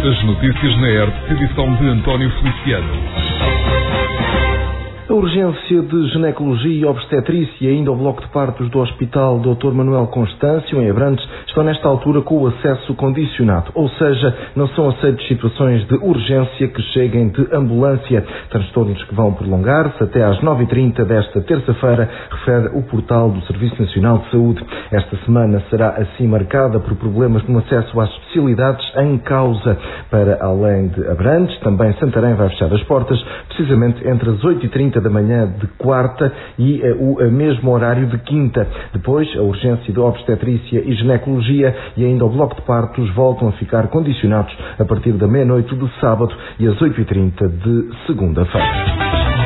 As notícias na ERT, edição de António Feliciano. A urgência de ginecologia e obstetrícia e ainda o bloco de partos do Hospital Dr. Manuel Constâncio, em Abrantes, estão nesta altura com o acesso condicionado, ou seja, não são aceitas situações de urgência que cheguem de ambulância. Transtornos que vão prolongar-se até às 9h30 desta terça-feira, refere o portal do Serviço Nacional de Saúde. Esta semana será assim marcada por problemas no acesso às especialidades em causa. Para além de Abrantes, também Santarém vai fechar as portas, precisamente entre as 8h30 da manhã de quarta e o mesmo horário de quinta. Depois, a urgência de obstetrícia e ginecologia e ainda o bloco de partos voltam a ficar condicionados a partir da meia-noite de sábado e às 8h30 de segunda-feira.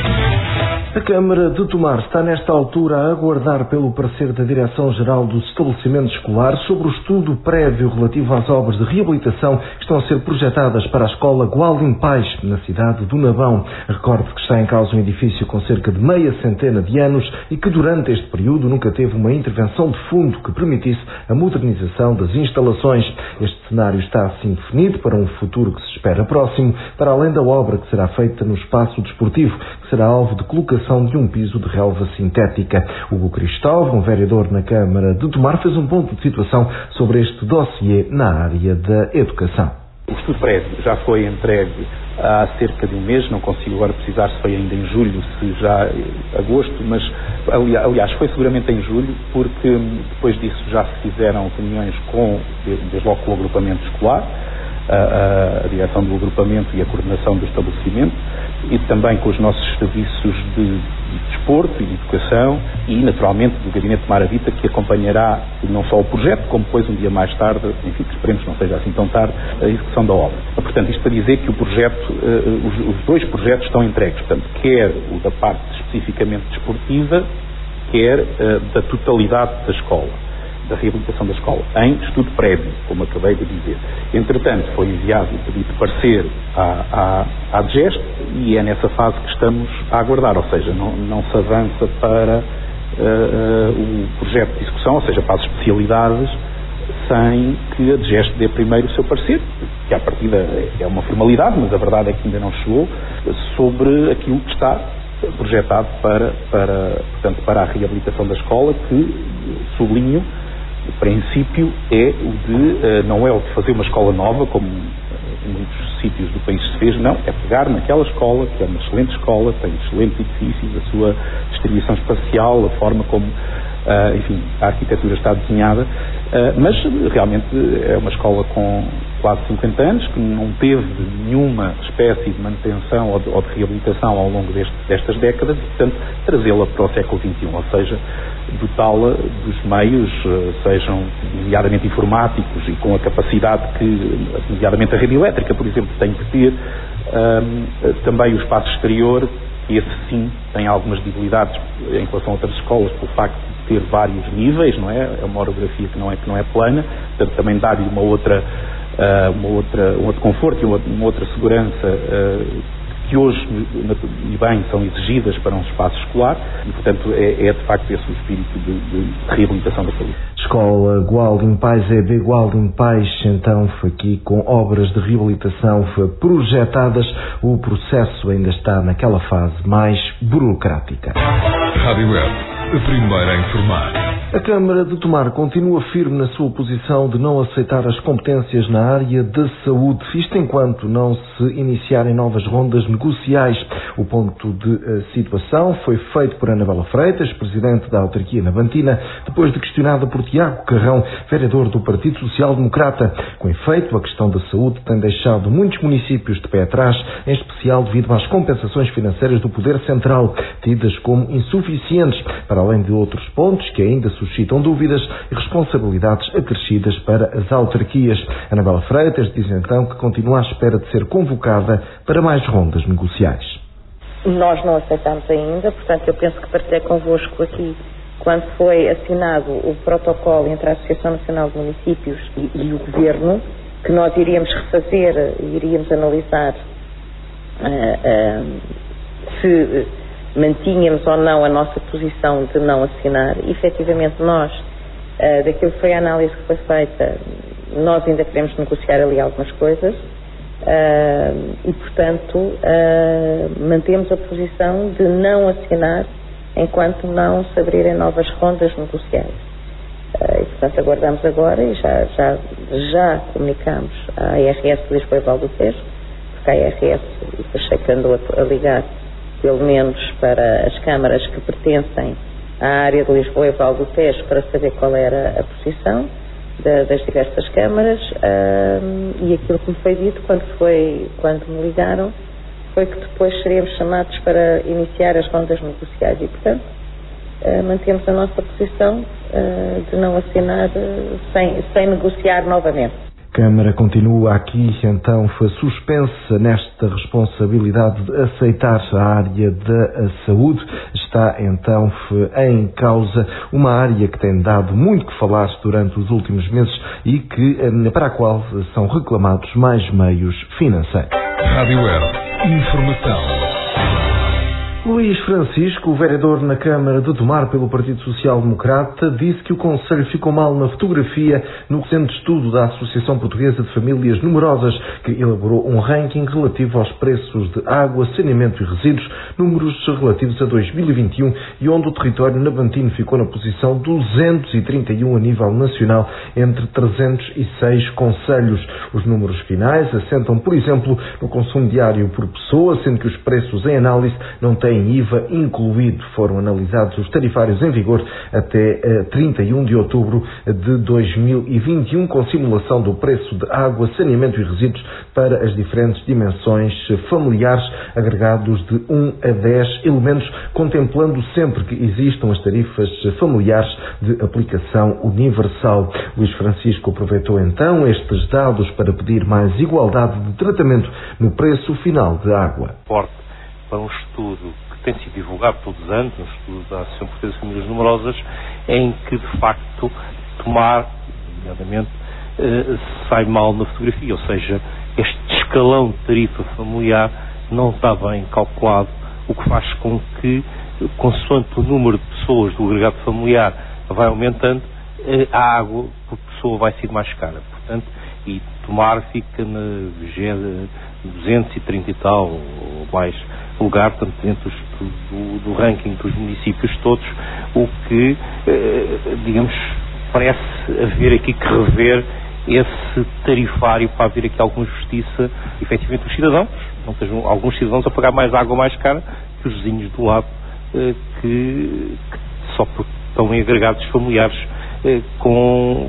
A Câmara de Tomar está nesta altura a aguardar pelo parecer da Direção-Geral dos Estabelecimentos Escolares sobre o estudo prévio relativo às obras de reabilitação que estão a ser projetadas para a Escola Gualdim Pais, na cidade do Nabão. Recorde que está em causa um edifício com cerca de meia centena de anos e que durante este período nunca teve uma intervenção de fundo que permitisse a modernização das instalações. Este cenário está assim definido para um futuro que se espera próximo, para além da obra que será feita no espaço desportivo, que será alvo de colocação de um piso de relva sintética. Hugo Cristóvão, vereador na Câmara de Tomar, fez um ponto de situação sobre este dossiê na área da educação. O estudo prévio já foi entregue há cerca de um mês, não consigo agora precisar se foi ainda em julho, se já agosto, mas aliás foi seguramente em julho, porque depois disso já se fizeram reuniões desde logo com o agrupamento escolar, a direção do agrupamento e a coordenação do estabelecimento, e também com os nossos serviços de desporto e de educação e, naturalmente, do Gabinete de Maravita, que acompanhará não só o projeto, como depois, um dia mais tarde, enfim, que esperemos não seja assim tão tarde, a execução da obra. Portanto, isto para dizer que o projeto, os dois projetos estão entregues, portanto, quer o da parte especificamente desportiva, quer da totalidade da escola, da reabilitação da escola, em estudo prévio, como acabei de dizer. Entretanto, foi enviado o pedido de parecer à DGEST e é nessa fase que estamos a aguardar, ou seja, não se avança para o projeto de execução, ou seja, para as especialidades, sem que a DGEST dê primeiro o seu parecer, que à partida é uma formalidade, mas a verdade é que ainda não chegou, sobre aquilo que está projetado portanto, para a reabilitação da escola, que, sublinho, o princípio é o de, não é o de fazer uma escola nova, como em muitos sítios do país se fez, não, é pegar naquela escola, que é uma excelente escola, tem excelentes edifícios, a sua distribuição espacial, a forma como, enfim, a arquitetura está desenhada, mas realmente é uma escola com quase 50 anos, que não teve nenhuma espécie de manutenção ou de reabilitação ao longo destas décadas, e, portanto, trazê-la para o século XXI, ou seja, dotá-la dos meios, sejam nomeadamente informáticos e com a capacidade que, nomeadamente a rede elétrica, por exemplo, tem que ter, também o espaço exterior, que esse sim tem algumas debilidades em relação a outras escolas, pelo facto de ter vários níveis, não é? É uma orografia que não é plana, portanto também dá-lhe um outro conforto e uma outra segurança que hoje, e bem, são exigidas para um espaço escolar e, portanto, é de facto esse o espírito de reabilitação da saúde. Escola Gualdim Pais, EB Gualdim Pais, então, foi aqui com obras de reabilitação projetadas. O processo ainda está naquela fase mais burocrática. Rádio Web, a primeira a informar. A Câmara de Tomar continua firme na sua posição de não aceitar as competências na área da saúde, isto enquanto não se iniciarem novas rondas negociais. O ponto de situação foi feito por Anabela Freitas, presidente da autarquia nabantina, depois de questionada por Tiago Carrão, vereador do Partido Social Democrata. Com efeito, a questão da saúde tem deixado muitos municípios de pé atrás, em especial devido às compensações financeiras do Poder Central, tidas como insuficientes, para além de outros pontos que ainda suscitam dúvidas e responsabilidades acrescidas para as autarquias. Anabela Freitas diz então que continua à espera de ser convocada para mais rondas negociais. Nós não aceitamos ainda, portanto eu penso que partilhei convosco aqui quando foi assinado o protocolo entre a Associação Nacional de Municípios e o Governo, que nós iríamos refazer e iríamos analisar se mantínhamos ou não a nossa posição de não assinar. E, efetivamente, nós, daquilo que foi a análise que foi feita, nós ainda queremos negociar ali algumas coisas, E, portanto, mantemos a posição de não assinar enquanto não se abrirem novas rondas negociais. E, portanto, aguardamos agora e já comunicamos à IRS de Lisboa e Val do Tejo, porque a IRS, achei que andou a ligar, pelo menos para as câmaras que pertencem à área de Lisboa e Val do Tejo, para saber qual era a posição das diversas câmaras, e aquilo que me foi dito quando me ligaram foi que depois seríamos chamados para iniciar as rondas negociais e, portanto, mantemos a nossa posição de não assinar sem negociar novamente. A Câmara continua aqui, então, foi suspensa nesta responsabilidade de aceitar a área da saúde. Está, então, em causa uma área que tem dado muito que falar durante os últimos meses e para a qual são reclamados mais meios financeiros. Rádio Web. Informação. Luís Francisco, vereador na Câmara de Tomar pelo Partido Social Democrata, disse que o Conselho ficou mal na fotografia no recente estudo da Associação Portuguesa de Famílias Numerosas, que elaborou um ranking relativo aos preços de água, saneamento e resíduos, números relativos a 2021, e onde o território navantino ficou na posição 231 a nível nacional, entre 306 concelhos. Os números finais assentam, por exemplo, no consumo diário por pessoa, sendo que os preços em análise não têm IVA incluído. Foram analisados os tarifários em vigor até 31 de outubro de 2021, com simulação do preço de água, saneamento e resíduos para as diferentes dimensões familiares, agregados de 1 a 10 elementos, contemplando sempre que existam as tarifas familiares de aplicação universal. Luís Francisco aproveitou então estes dados para pedir mais igualdade de tratamento no preço final da água. Para um estudo que tem sido divulgado todos os anos, um estudo da Associação Portuguesa de Famílias Numerosas, em que, de facto, Tomar, nomeadamente, sai mal na fotografia, ou seja, este escalão de tarifa familiar não está bem calculado, o que faz com que, consoante o número de pessoas do agregado familiar vai aumentando, a água por pessoa vai ser mais cara. Portanto, e Tomar fica na 230 e tal, ou mais lugar, portanto, dentro do ranking dos municípios todos, o que, digamos, parece haver aqui que rever esse tarifário para haver aqui alguma justiça, efetivamente, dos cidadãos, não sejam alguns cidadãos a pagar mais água mais cara que os vizinhos do lado, que só porque estão em agregados familiares com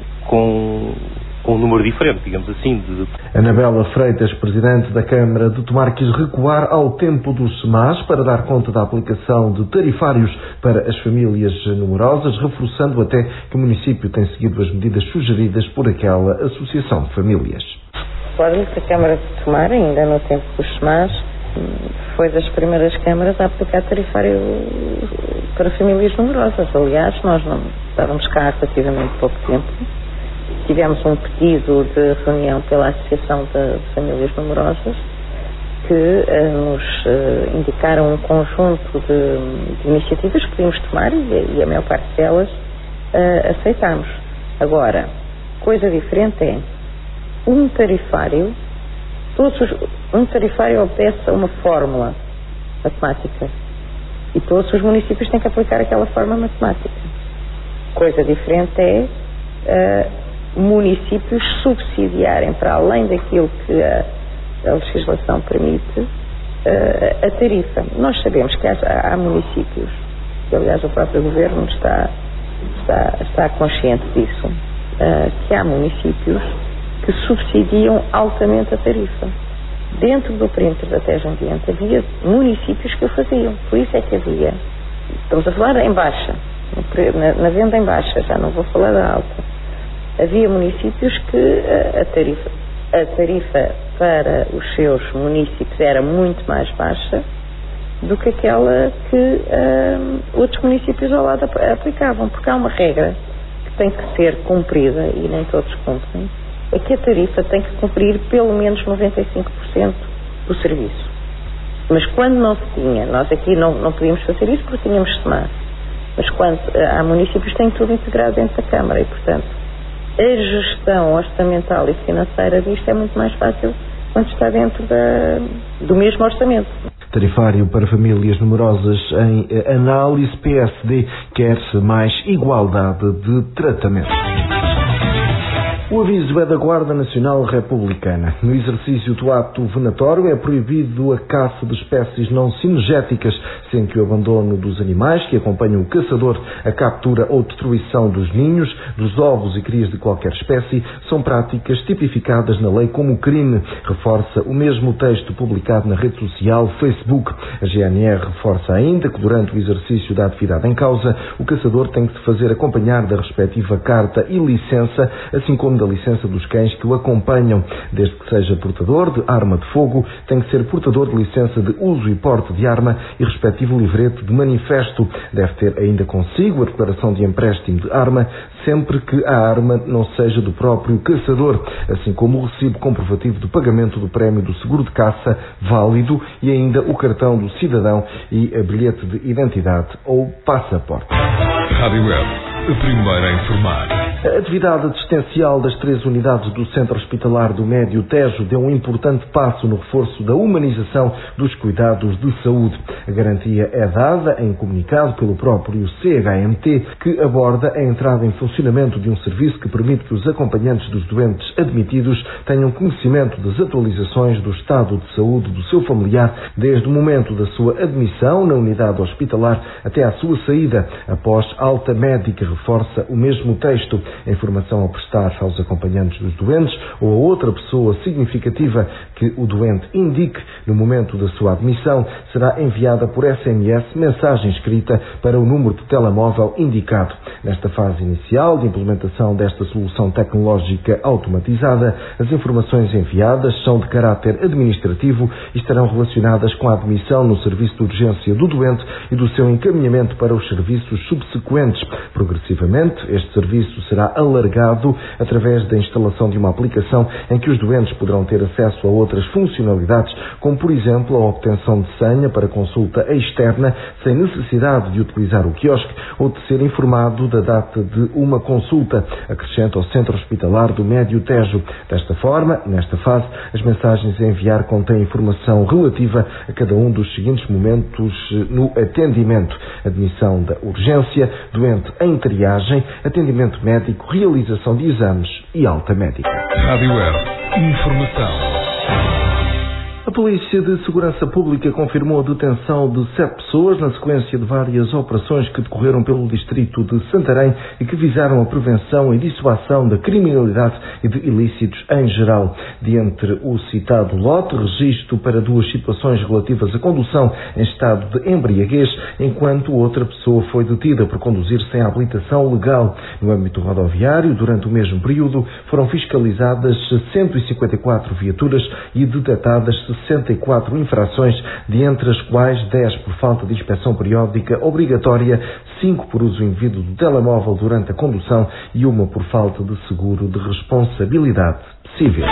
um número diferente, digamos assim. Anabela Freitas, presidente da Câmara de Tomar, quis recuar ao tempo dos SEMAS para dar conta da aplicação de tarifários para as famílias numerosas, reforçando até que o município tem seguido as medidas sugeridas por aquela associação de famílias. Recordo que a Câmara de Tomar, ainda no tempo dos SEMAS, foi das primeiras câmaras a aplicar tarifário para famílias numerosas. Aliás, nós não estávamos cá há relativamente pouco tempo. Tivemos um pedido de reunião pela Associação de Famílias Numerosas que nos indicaram um conjunto de iniciativas que podíamos tomar e a maior parte delas aceitámos. Agora, coisa diferente é um tarifário obedece a uma fórmula matemática e todos os municípios têm que aplicar aquela fórmula matemática. Coisa diferente é municípios subsidiarem, para além daquilo que a legislação permite, a tarifa. Nós sabemos que há municípios, que aliás o próprio Governo está consciente disso, que há municípios que subsidiam altamente a tarifa. Dentro do perímetro da Tejo Ambiente havia municípios que o faziam. Por isso é que havia, estamos a falar em baixa, na venda em baixa, já não vou falar da alta. Havia municípios que a tarifa para os seus municípios era muito mais baixa do que aquela que outros municípios ao lado aplicavam, porque há uma regra que tem que ser cumprida e nem todos cumprem, é que a tarifa tem que cumprir pelo menos 95% do serviço. Mas quando não se tinha, nós aqui não podíamos fazer isso porque tínhamos SEMAS, mas quando há municípios que têm tudo integrado dentro da Câmara e, portanto, a gestão orçamental e financeira disto é muito mais fácil quando está dentro do mesmo orçamento. Tarifário para famílias numerosas em análise. PSD quer mais igualdade de tratamento. O aviso é da Guarda Nacional Republicana. No exercício do ato venatório é proibido a caça de espécies não cinegéticas, sendo que o abandono dos animais que acompanham o caçador, a captura ou destruição dos ninhos, dos ovos e crias de qualquer espécie, são práticas tipificadas na lei como crime, reforça o mesmo texto publicado na rede social Facebook. A GNR reforça ainda que durante o exercício da atividade em causa, o caçador tem que se fazer acompanhar da respectiva carta e licença, assim como da licença dos cães que o acompanham. Desde que seja portador de arma de fogo, tem que ser portador de licença de uso e porte de arma e respectivo livrete de manifesto. Deve ter ainda consigo a declaração de empréstimo de arma, sempre que a arma não seja do próprio caçador, assim como o recibo comprovativo do pagamento do prémio do seguro de caça válido e ainda o cartão do cidadão e a bilhete de identidade ou passaporte. Rádio Web, a primeira a informar. A atividade assistencial das 3 unidades do Centro Hospitalar do Médio Tejo deu um importante passo no reforço da humanização dos cuidados de saúde. A garantia é dada em comunicado pelo próprio CHMT, que aborda a entrada em funcionamento de um serviço que permite que os acompanhantes dos doentes admitidos tenham conhecimento das atualizações do estado de saúde do seu familiar desde o momento da sua admissão na unidade hospitalar até à sua saída, após alta médica, reforça o mesmo texto. A informação a prestar aos acompanhantes dos doentes ou a outra pessoa significativa que o doente indique no momento da sua admissão será enviada por SMS, mensagem escrita, para o número de telemóvel indicado. Nesta fase inicial de implementação desta solução tecnológica automatizada, as informações enviadas são de caráter administrativo e estarão relacionadas com a admissão no serviço de urgência do doente e do seu encaminhamento para os serviços subsequentes. Progressivamente, este serviço será alargado através da instalação de uma aplicação em que os doentes poderão ter acesso a outras funcionalidades, como por exemplo a obtenção de senha para consulta externa sem necessidade de utilizar o quiosque ou de ser informado da data de uma consulta, acrescenta o Centro Hospitalar do Médio Tejo. Desta forma, nesta fase, as mensagens a enviar contêm informação relativa a cada um dos seguintes momentos no atendimento: admissão da urgência, doente em triagem, atendimento médico, realização de exames e alta médica. Rádio Web, informação. A Polícia de Segurança Pública confirmou a detenção de 7 pessoas na sequência de várias operações que decorreram pelo distrito de Santarém e que visaram a prevenção e dissuasão da criminalidade e de ilícitos em geral. Dentre o citado lote, registro para 2 situações relativas à condução em estado de embriaguez, enquanto outra pessoa foi detida por conduzir sem habilitação legal. No âmbito rodoviário, durante o mesmo período, foram fiscalizadas 154 viaturas e detectadas 64 infrações, dentre as quais 10 por falta de inspeção periódica obrigatória, 5 por uso indevido do telemóvel durante a condução e 1 por falta de seguro de responsabilidade civil.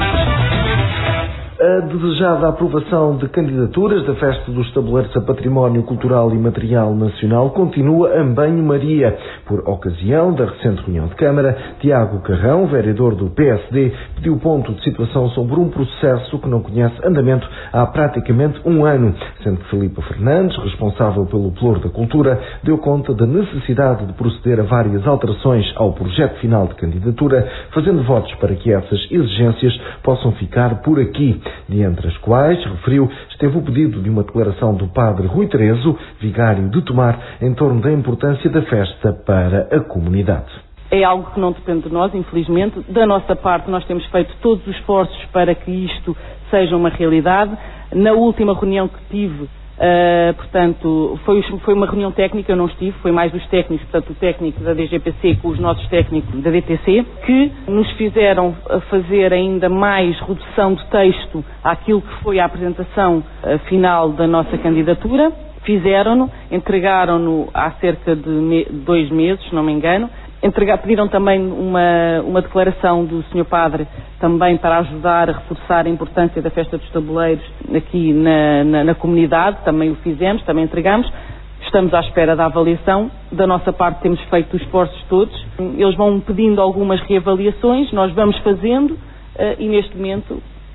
A desejada aprovação de candidaturas da Festa dos Tabuleiros a Património Cultural e Material Nacional continua em banho-maria. Por ocasião da recente reunião de Câmara, Tiago Carrão, vereador do PSD, pediu ponto de situação sobre um processo que não conhece andamento há praticamente um ano, sendo que Filipe Fernandes, responsável pelo Pelouro da Cultura, deu conta da necessidade de proceder a várias alterações ao projeto final de candidatura, fazendo votos para que essas exigências possam ficar por aqui. Dentre as quais, referiu, esteve o pedido de uma declaração do padre Rui Terezo, vigário de Tomar, em torno da importância da festa para a comunidade. É algo que não depende de nós, infelizmente. Da nossa parte, nós temos feito todos os esforços para que isto seja uma realidade. Na última reunião que tive, portanto, foi uma reunião técnica, eu não estive, foi mais dos técnicos, portanto, o técnico da DGPC com os nossos técnicos da DTC, que nos fizeram fazer ainda mais redução de texto àquilo que foi a apresentação final da nossa candidatura. Fizeram-no, entregaram-no há cerca de 2 meses, se não me engano. Pediram também uma declaração do Sr. Padre também para ajudar a reforçar a importância da Festa dos Tabuleiros aqui na comunidade. Também o fizemos, também entregamos. Estamos à espera da avaliação. Da nossa parte temos feito os esforços todos. Eles vão pedindo algumas reavaliações, nós vamos fazendo e neste momento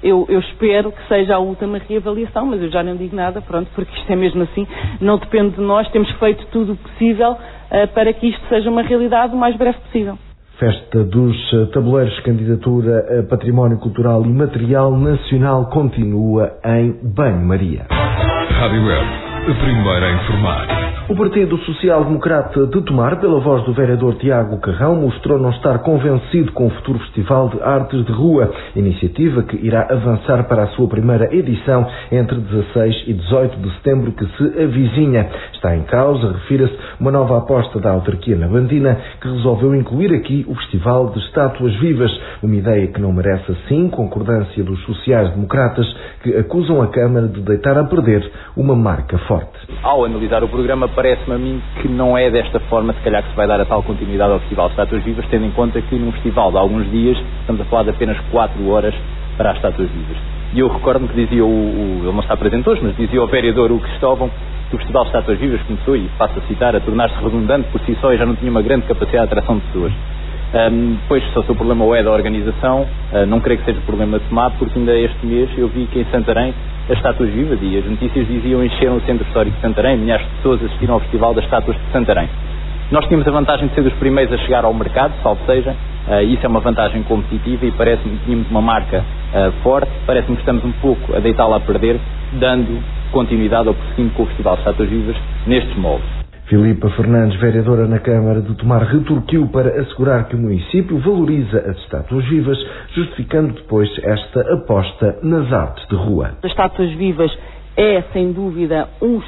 eu espero que seja a última reavaliação, mas eu já não digo nada, pronto, porque isto é mesmo assim, não depende de nós, temos feito tudo o possível para que isto seja uma realidade o mais breve possível. Festa dos Tabuleiros, candidatura a Património Cultural e Material Nacional, continua em Banho-Maria. Rádio Web, a primeira a informar. O Partido Social Democrata de Tomar, pela voz do vereador Tiago Carrão, mostrou não estar convencido com o futuro Festival de Artes de Rua, iniciativa que irá avançar para a sua primeira edição entre 16 e 18 de setembro que se avizinha. Está em causa, refira-se, uma nova aposta da autarquia na Bandina, que resolveu incluir aqui o Festival de Estátuas Vivas, uma ideia que não merece assim concordância dos sociais-democratas, que acusam a Câmara de deitar a perder uma marca forte. Ao analisar o programa, parece-me a mim que não é desta forma, se calhar, que se vai dar a tal continuidade ao Festival de Estátuas Vivas, tendo em conta que num festival de alguns dias estamos a falar de apenas 4 horas para as Estátuas Vivas. E eu recordo-me que dizia ele não está presente hoje, mas dizia o vereador Hugo Cristóvão que o Festival de Estátuas Vivas começou, e passo a citar, a tornar-se redundante por si só e já não tinha uma grande capacidade de atração de pessoas. Depois, se o seu problema ou é da organização, não creio que seja o problema de Tomar, porque ainda este mês eu vi que em Santarém as Estátuas Vivas, e as notícias diziam, encheram o Centro Histórico de Santarém, milhares de pessoas assistiram ao Festival das Estátuas de Santarém. Nós tínhamos a vantagem de ser os primeiros a chegar ao mercado, salvo seja, isso é uma vantagem competitiva e parece-me que tínhamos uma marca forte, parece-me que estamos um pouco a deitá-la a perder, dando continuidade ou prosseguindo com o Festival de Estátuas Vivas nestes moldes. Filipa Fernandes, vereadora na Câmara de Tomar, retorquiu para assegurar que o município valoriza as estátuas vivas, justificando depois esta aposta nas artes de rua. As estátuas vivas é, sem dúvida,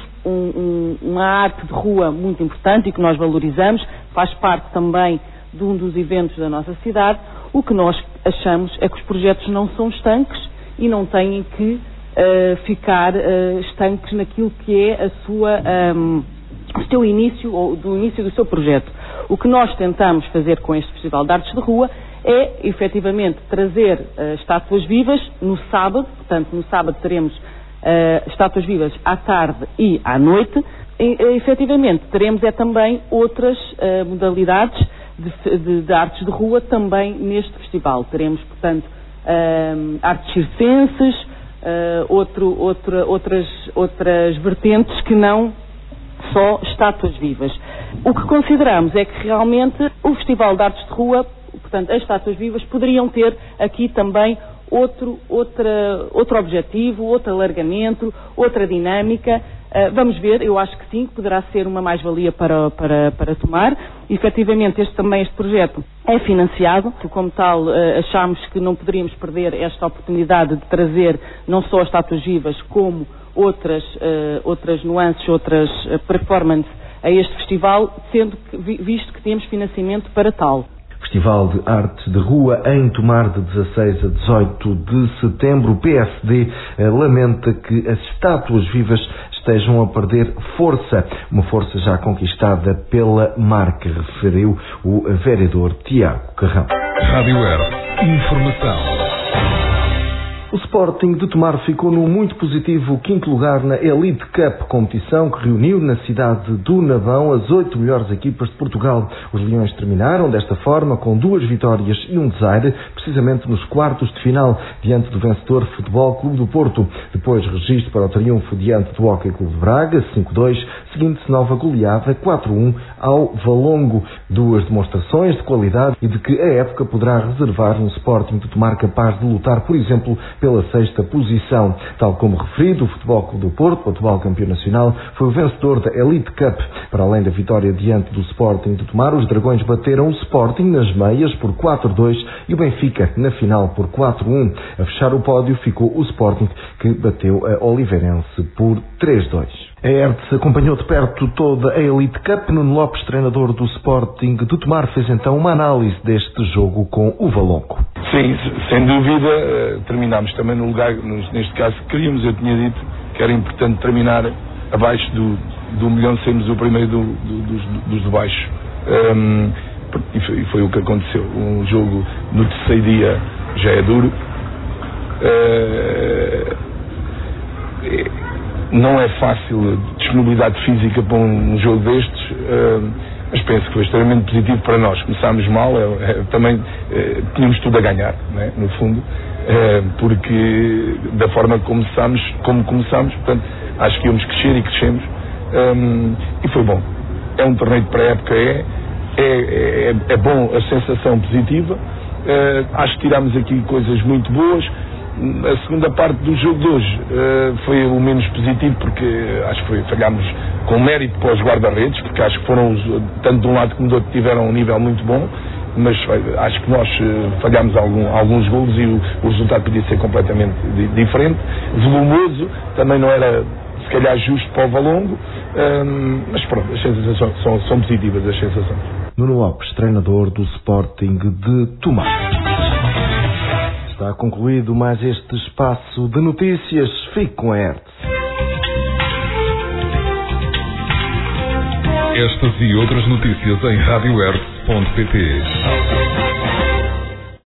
uma arte de rua muito importante e que nós valorizamos, faz parte também de um dos eventos da nossa cidade. O que nós achamos é que os projetos não são estanques e não têm que ficar estanques naquilo que é o seu início, ou do início do seu projeto. O que nós tentamos fazer com este Festival de Artes de Rua é, efetivamente, trazer estátuas vivas no sábado, portanto, no sábado teremos estátuas vivas à tarde e à noite, e, efetivamente, teremos também outras modalidades de artes de rua também neste festival. Teremos, portanto, artes circenses, outras vertentes que não só estátuas vivas. O que consideramos é que realmente o Festival de Artes de Rua, portanto as estátuas vivas, poderiam ter aqui também outro objetivo, outro alargamento, outra dinâmica. Vamos ver, eu acho que sim, que poderá ser uma mais-valia para Tomar. Efetivamente, este projeto é financiado, como tal, achámos que não poderíamos perder esta oportunidade de trazer não só as estátuas vivas, como outras nuances, outras performances a este festival, visto que temos financiamento para tal. Festival de Arte de Rua em Tomar de 16 a 18 de setembro. O PSD lamenta que as estátuas vivas estejam a perder força, uma força já conquistada pela marca, referiu o vereador Tiago Carrão. Rádio Web, informação. O Sporting de Tomar ficou no muito positivo 5º lugar na Elite Cup, competição que reuniu na cidade do Navão as 8 melhores equipas de Portugal. Os Leões terminaram desta forma com 2 vitórias e um desaire, precisamente nos quartos de final, diante do vencedor Futebol Clube do Porto. Depois registro para o triunfo diante do Hockey Clube de Braga, 5-2, seguindo-se nova goleada 4-1 ao Valongo. 2 demonstrações de qualidade e de que a época poderá reservar um Sporting de Tomar capaz de lutar, por exemplo, pela 6ª posição. Tal como referido, o Futebol Clube do Porto, o atual campeão nacional, foi o vencedor da Elite Cup. Para além da vitória diante do Sporting de Tomar, os Dragões bateram o Sporting nas meias por 4-2 e o Benfica na final por 4-1. A fechar o pódio ficou o Sporting, que bateu a Oliveirense por 3-2. A ERTS acompanhou de perto toda a Elite Cup. Nuno Lopes, treinador do Sporting de Tomar, fez então uma análise deste jogo com o Valongo. Sim, sem dúvida, terminámos também no lugar, neste caso que queríamos. Eu tinha dito que era importante terminar abaixo do milhão, sermos o primeiro dos de baixo. E foi o que aconteceu. Um jogo no terceiro dia já é duro. Não é fácil disponibilidade física para um jogo destes. mas penso que foi extremamente positivo para nós. Começámos mal, também tínhamos tudo a ganhar, né, no fundo, porque da forma como começámos, portanto, acho que íamos crescer e crescemos, e foi bom. É um torneio de pré-época, é bom, a sensação positiva. Acho que tirámos aqui coisas muito boas. A segunda parte do jogo de hoje foi o menos positivo, porque acho que falhámos com mérito para os guarda-redes, porque acho que foram, tanto de um lado como do outro, tiveram um nível muito bom, mas acho que nós falhámos alguns golos e o resultado podia ser completamente diferente. Volumoso, também não era se calhar justo para o Valongo, mas pronto, as sensações são positivas, as sensações. Nuno Lopes, treinador do Sporting de Tomar. Está concluído mais este espaço de notícias. Fique com a ERT. Estas e outras notícias em radioert.pt.